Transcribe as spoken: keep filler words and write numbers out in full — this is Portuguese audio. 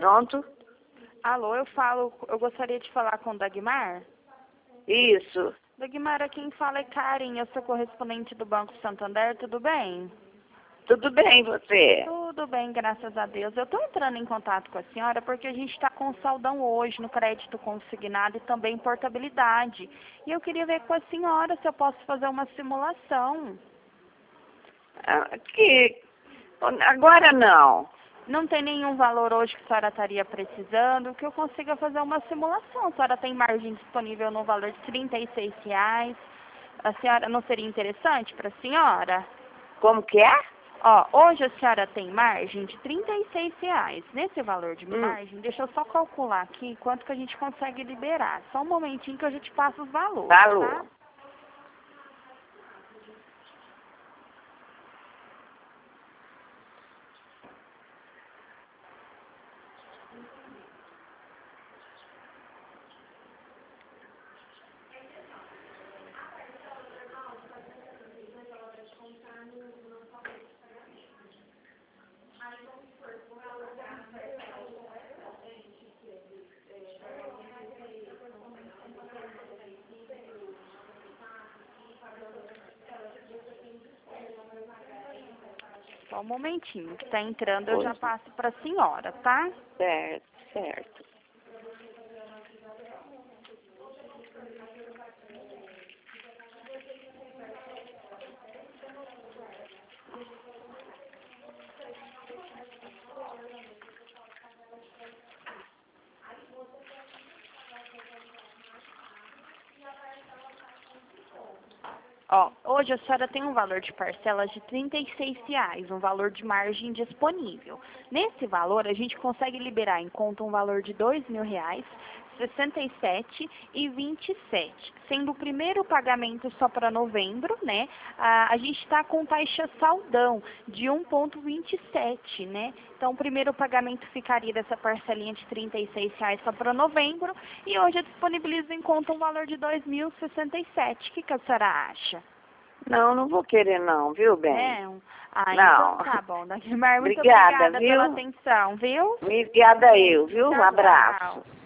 Pronto? Alô, eu falo, eu gostaria de falar com o Dagmar. Isso. Dagmar, quem fala é Karen, eu sou correspondente do Banco Santander, tudo bem? Tudo bem, você? Tudo bem, graças a Deus. Eu estou entrando em contato com a senhora porque a gente está com saldão hoje no crédito consignado e também portabilidade. E eu queria ver com a senhora se eu posso fazer uma simulação. Ah, que... Agora não. Não tem nenhum valor hoje que a senhora estaria precisando, que eu consiga fazer uma simulação. A senhora tem margem disponível no valor de trinta e seis reais. A senhora não seria interessante para a senhora? Como que é? Ó, hoje a senhora tem margem de trinta e seis reais. Nesse valor de Hum. margem, deixa eu só calcular aqui quanto que a gente consegue liberar. Só um momentinho que eu já te passo os valores, Valor. tá? Só um momentinho, que tá entrando, eu já Hoje. passo para a senhora, tá? Certo, certo. Ó, hoje a senhora tem um valor de parcelas de trinta e seis reais, um valor de margem disponível. Nesse valor, a gente consegue liberar em conta um valor de dois mil reais, sessenta e sete e vinte e sete. Sendo o primeiro pagamento só para novembro, né? A, a gente está com taxa saldão de um vírgula vinte e sete, né? Então, o primeiro pagamento ficaria dessa parcelinha de trinta e seis reais só para novembro. E hoje eu disponibilizo em conta um valor de dois mil e sessenta e sete. O que, que a senhora acha? Não, não vou querer não, viu, bem? Não? Ah, Não. então tá bom, Dagmar. Muito Obrigada, obrigada pela viu? atenção, viu? Obrigada eu, viu? Um Tchau, abraço. tchau.